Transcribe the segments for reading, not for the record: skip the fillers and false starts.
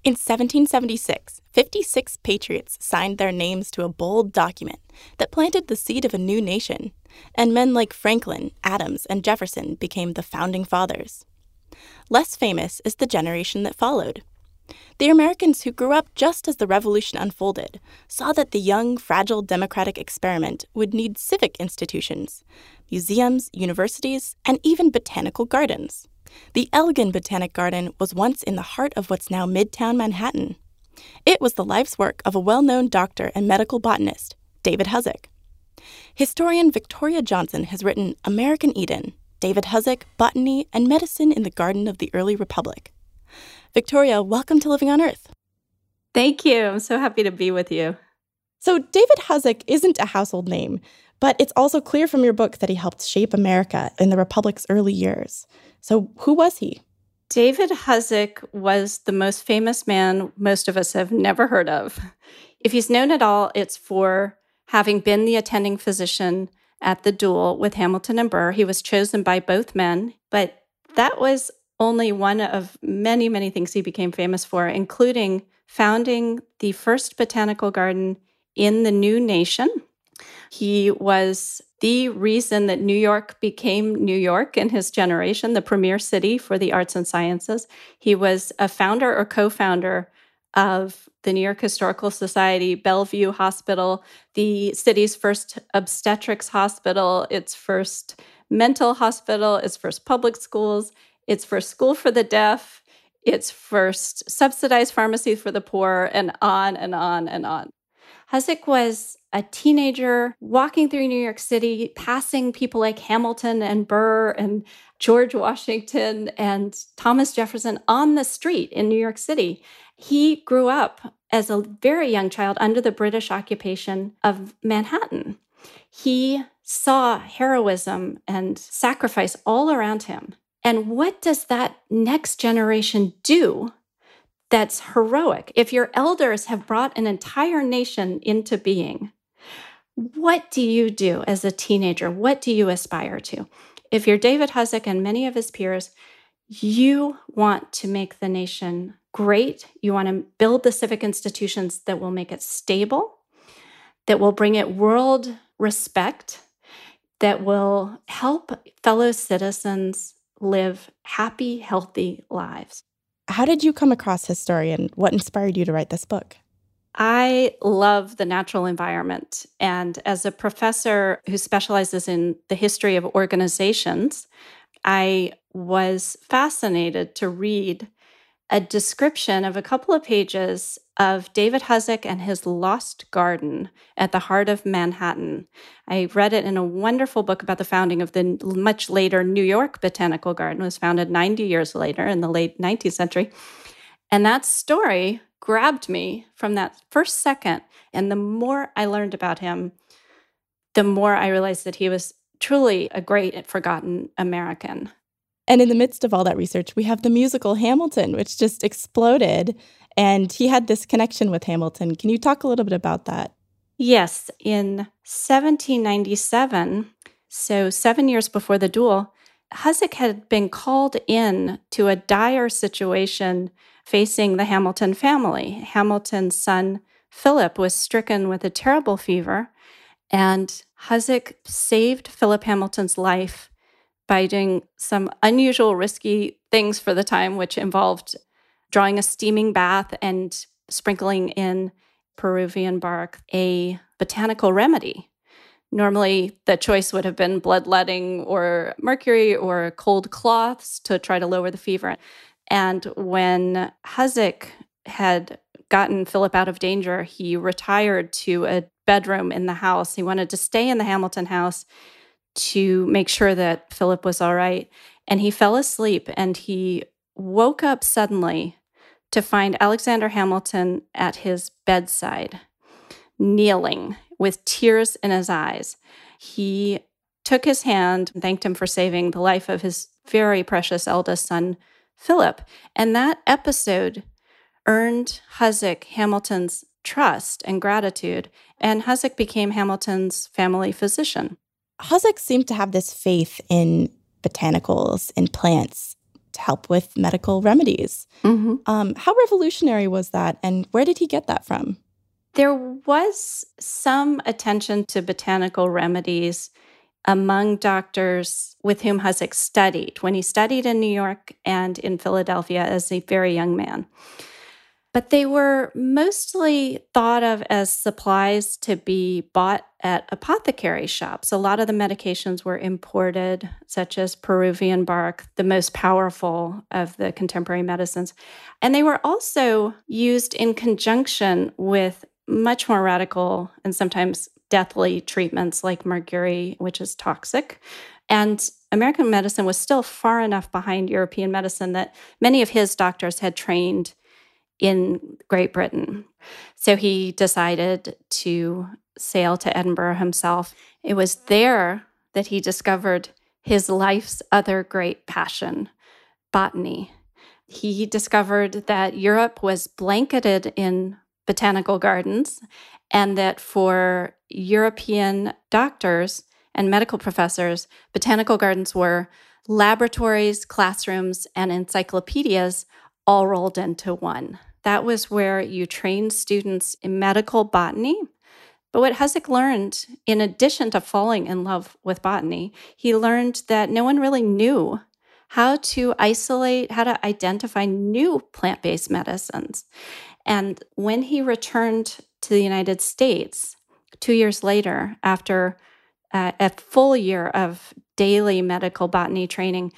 In 1776, 56 patriots signed their names to a bold document that planted the seed of a new nation, and men like Franklin, Adams, and Jefferson became the founding fathers. Less famous is the generation that followed. The Americans who grew up just as the Revolution unfolded saw that the young, fragile democratic experiment would need civic institutions, museums, universities, and even botanical gardens. The Elgin Botanic Garden was once in the heart of what's now Midtown Manhattan. It was the life's work of a well-known doctor and medical botanist, David Hosack. Historian Victoria Johnson has written American Eden, David Hosack, Botany, and Medicine in the Garden of the Early Republic. Victoria, welcome to Living on Earth. Thank you. I'm so happy to be with you. So David Hosack isn't a household name, but it's also clear from your book that he helped shape America in the Republic's early years. So who was he? David Hosack was the most famous man most of us have never heard of. If he's known at all, it's for having been the attending physician at the duel with Hamilton and Burr. He was chosen by both men, but that was only one of many, many things he became famous for, including founding the first botanical garden in the new nation. He was the reason that New York became New York in his generation, the premier city for the arts and sciences. He was a founder or co-founder of the New York Historical Society, Bellevue Hospital, the city's first obstetrics hospital, its first mental hospital, its first public schools, its first school for the deaf, its first subsidized pharmacy for the poor, and on and on and on. Hosack was a teenager walking through New York City, passing people like Hamilton and Burr and George Washington and Thomas Jefferson on the street in New York City. He grew up as a very young child under the British occupation of Manhattan. He saw heroism and sacrifice all around him. And what does that next generation do that's heroic? If your elders have brought an entire nation into being, what do you do as a teenager? What do you aspire to? If you're David Hosack and many of his peers, you want to make the nation great. You want to build the civic institutions that will make it stable, that will bring it world respect, that will help fellow citizens live happy, healthy lives. How did you come across his story and what inspired you to write this book? I love the natural environment. And as a professor who specializes in the history of organizations, I was fascinated to read a description of a couple of pages of David Hosack and his lost garden at the heart of Manhattan. I read it in a wonderful book about the founding of the much later New York Botanical Garden. It was founded 90 years later in the late 19th century. And that story grabbed me from that first second. And the more I learned about him, the more I realized that he was truly a great and forgotten American. And in the midst of all that research, we have the musical Hamilton, which just exploded. And he had this connection with Hamilton. Can you talk a little bit about that? Yes. In 1797, so 7 years before the duel, Hosack had been called in to a dire situation facing the Hamilton family. Hamilton's son, Philip, was stricken with a terrible fever, and Hosack saved Philip Hamilton's life by doing some unusual, risky things for the time, which involved drawing a steaming bath and sprinkling in Peruvian bark, a botanical remedy. Normally, the choice would have been bloodletting or mercury or cold cloths to try to lower the fever. And when Hosack had gotten Philip out of danger, he retired to a bedroom in the house. He wanted to stay in the Hamilton house to make sure that Philip was all right. And he fell asleep, and he woke up suddenly to find Alexander Hamilton at his bedside, kneeling with tears in his eyes. He took his hand and thanked him for saving the life of his very precious eldest son, Philip. And that episode earned Hosack Hamilton's trust and gratitude, and Hosack became Hamilton's family physician. Hosack seemed to have this faith in botanicals and plants. to help with medical remedies. How revolutionary was that, and where did he get that from? There was some attention to botanical remedies among doctors with whom Hosack studied when he studied in New York and in Philadelphia as a very young man. But they were mostly thought of as supplies to be bought at apothecary shops. A lot of the medications were imported, such as Peruvian bark, the most powerful of the contemporary medicines. And they were also used in conjunction with much more radical and sometimes deathly treatments like mercury, which is toxic. And American medicine was still far enough behind European medicine that many of his doctors had trained in Great Britain. So he decided to sail to Edinburgh himself. It was there that he discovered his life's other great passion, botany. He discovered that Europe was blanketed in botanical gardens, and that for European doctors and medical professors, botanical gardens were laboratories, classrooms, and encyclopedias all rolled into one. That was where you trained students in medical botany. But what Hosack learned, in addition to falling in love with botany, he learned that no one really knew how to isolate, how to identify new plant-based medicines. And when he returned to the United States 2 years later, after a full year of daily medical botany training,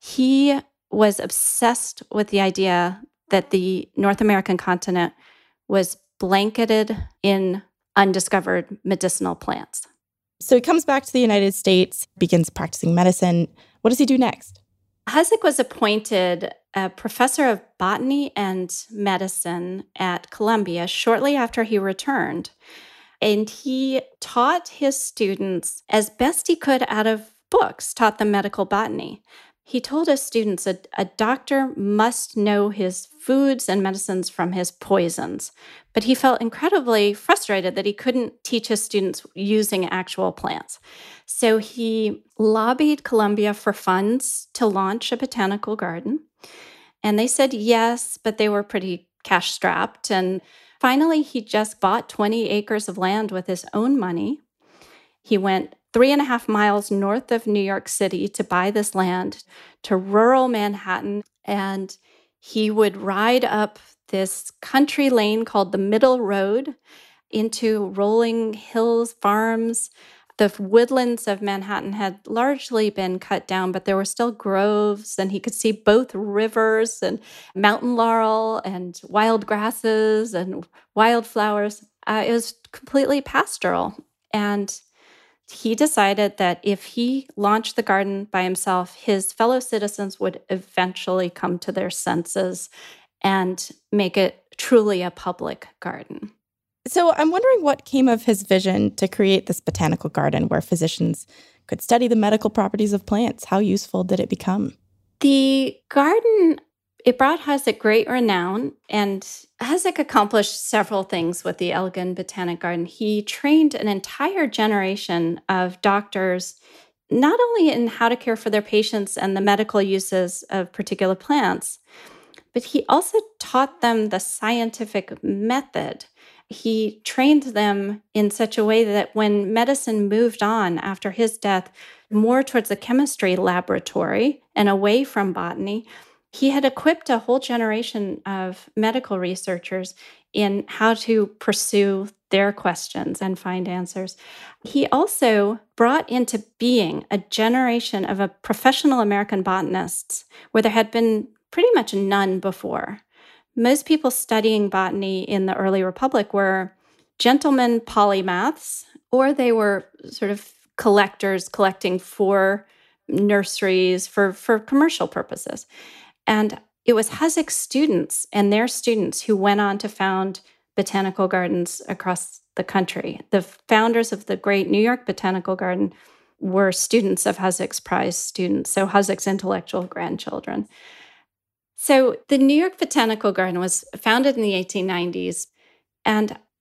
he was obsessed with the idea that the North American continent was blanketed in undiscovered medicinal plants. So he comes back to the United States, begins practicing medicine. What does he do next? Hosack was appointed a professor of botany and medicine at Columbia shortly after he returned. And he taught his students as best he could out of books, taught them medical botany. He told his students that a doctor must know his foods and medicines from his poisons. But he felt incredibly frustrated that he couldn't teach his students using actual plants. So he lobbied Columbia for funds to launch a botanical garden. And they said yes, but they were pretty cash-strapped. And finally, he just bought 20 acres of land with his own money. He went 3.5 miles north of New York City to buy this land, to rural Manhattan. And he would ride up this country lane called the Middle Road into rolling hills, farms. The woodlands of Manhattan had largely been cut down, but there were still groves, and he could see both rivers and mountain laurel and wild grasses and wildflowers. It was completely pastoral. And he decided that if he launched the garden by himself, his fellow citizens would eventually come to their senses and make it truly a public garden. So I'm wondering what came of his vision to create this botanical garden where physicians could study the medical properties of plants. How useful did it become? The garden, it brought Hosack great renown, and Hosack accomplished several things with the Elgin Botanic Garden. He trained an entire generation of doctors, not only in how to care for their patients and the medical uses of particular plants, but he also taught them the scientific method. He trained them in such a way that when medicine moved on after his death, more towards the chemistry laboratory and away from botany, he had equipped a whole generation of medical researchers in how to pursue their questions and find answers. He also brought into being a generation of a professional American botanists where there had been pretty much none before. Most people studying botany in the early republic were gentlemen polymaths, or they were sort of collectors collecting for nurseries for commercial purposes. And it was Hosack's students and their students who went on to found botanical gardens across the country. The founders of the great New York Botanical Garden were students of Hosack's prize students, so Hosack's intellectual grandchildren. So the New York Botanical Garden was founded in the 1890s, and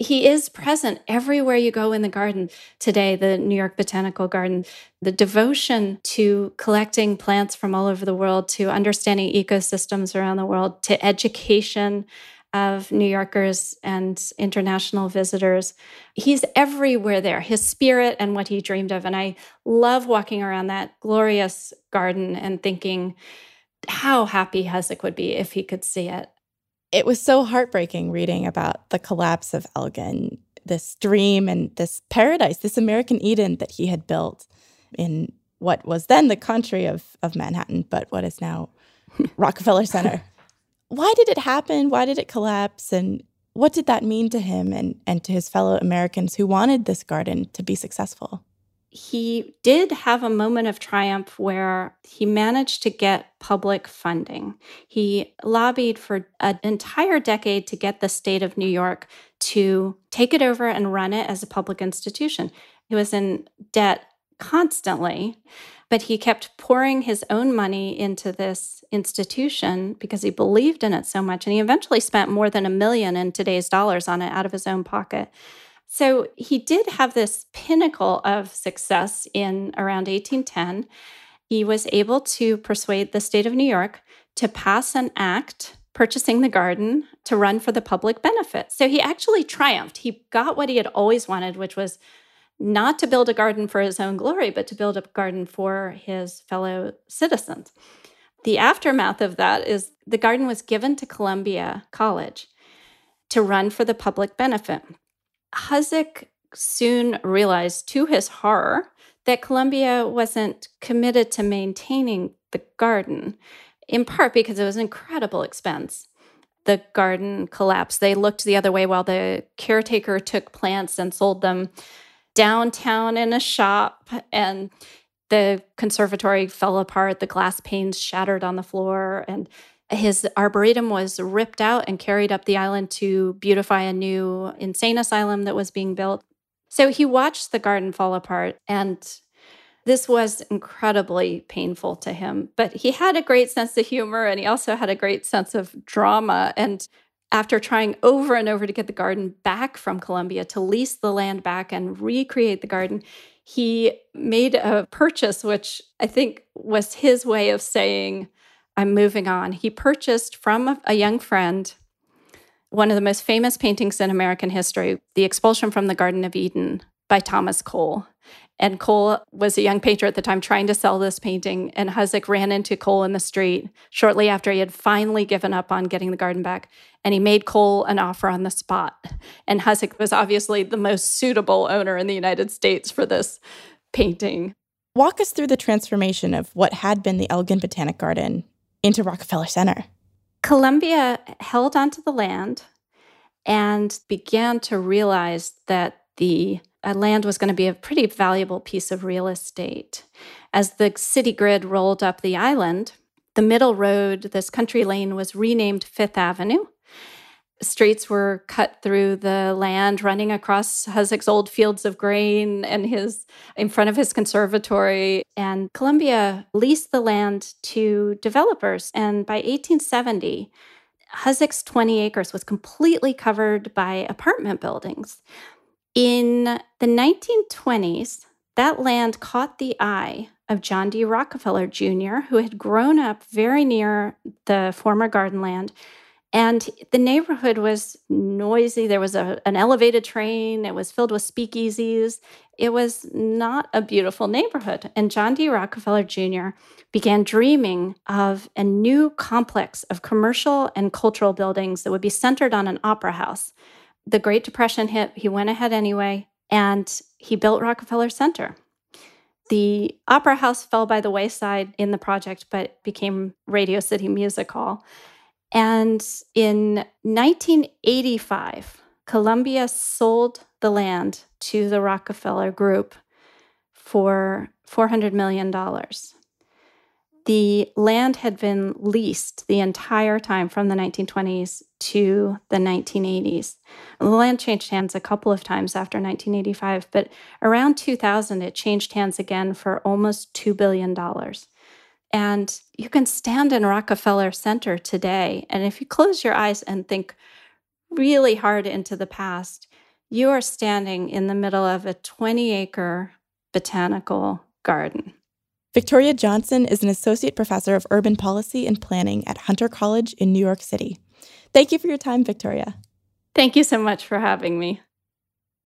He is present everywhere you go in the garden today, the New York Botanical Garden. The devotion to collecting plants from all over the world, to understanding ecosystems around the world, to education of New Yorkers and international visitors. He's everywhere there, his spirit and what he dreamed of. And I love walking around that glorious garden and thinking how happy Husik would be if he could see it. It was so heartbreaking reading about the collapse of Elgin, this dream and this paradise, this American Eden that he had built in what was then the country of Manhattan, but what is now Rockefeller Center. Why did it happen? Why did it collapse? And what did that mean to him and to his fellow Americans who wanted this garden to be successful? He did have a moment of triumph where he managed to get public funding. He lobbied for an entire decade to get the state of New York to take it over and run it as a public institution. He was in debt constantly, but he kept pouring his own money into this institution because he believed in it so much. And he eventually spent more than $1 million in today's dollars on it out of his own pocket. So he did have this pinnacle of success in around 1810. He was able to persuade the state of New York to pass an act purchasing the garden to run for the public benefit. So he actually triumphed. He got what he had always wanted, which was not to build a garden for his own glory, but to build a garden for his fellow citizens. The aftermath of that is the garden was given to Columbia College to run for the public benefit. Husik soon realized, to his horror, that Columbia wasn't committed to maintaining the garden, in part because it was an incredible expense. The garden collapsed. They looked the other way while the caretaker took plants and sold them downtown in a shop, and the conservatory fell apart. The glass panes shattered on the floor, and his arboretum was ripped out and carried up the island to beautify a new insane asylum that was being built. So he watched the garden fall apart, and this was incredibly painful to him. But he had a great sense of humor, and he also had a great sense of drama. And after trying over and over to get the garden back from Columbia, to lease the land back and recreate the garden, he made a purchase, which I think was his way of saying, I'm moving on. He purchased from a young friend one of the most famous paintings in American history, The Expulsion from the Garden of Eden by Thomas Cole. And Cole was a young painter at the time trying to sell this painting, and Husik ran into Cole in the street shortly after he had finally given up on getting the garden back, and he made Cole an offer on the spot. And Husik was obviously the most suitable owner in the United States for this painting. Walk us through the transformation of what had been the Elgin Botanic Garden into Rockefeller Center. Columbia held onto the land and began to realize that the land was going to be a pretty valuable piece of real estate. As the city grid rolled up the island, the middle road, this country lane, was renamed Fifth Avenue. Streets were cut through the land, running across Husik's old fields of grain and in front of his conservatory. And Columbia leased the land to developers. And by 1870, Husik's 20 acres was completely covered by apartment buildings. In the 1920s, that land caught the eye of John D. Rockefeller Jr., who had grown up very near the former garden land. And the neighborhood was noisy. There was an elevated train. It was filled with speakeasies. It was not a beautiful neighborhood. And John D. Rockefeller Jr. began dreaming of a new complex of commercial and cultural buildings that would be centered on an opera house. The Great Depression hit. He went ahead anyway, and he built Rockefeller Center. The opera house fell by the wayside in the project, but became Radio City Music Hall. And in 1985, Columbia sold the land to the Rockefeller Group for $400 million. The land had been leased the entire time from the 1920s to the 1980s. The land changed hands a couple of times after 1985, but around 2000, it changed hands again for almost $2 billion. And you can stand in Rockefeller Center today, and if you close your eyes and think really hard into the past, You are standing in the middle of a 20-acre botanical garden. Victoria Johnson is an associate professor of urban policy and planning at Hunter College in New York City. Thank you for your time, Victoria. Thank you so much for having me.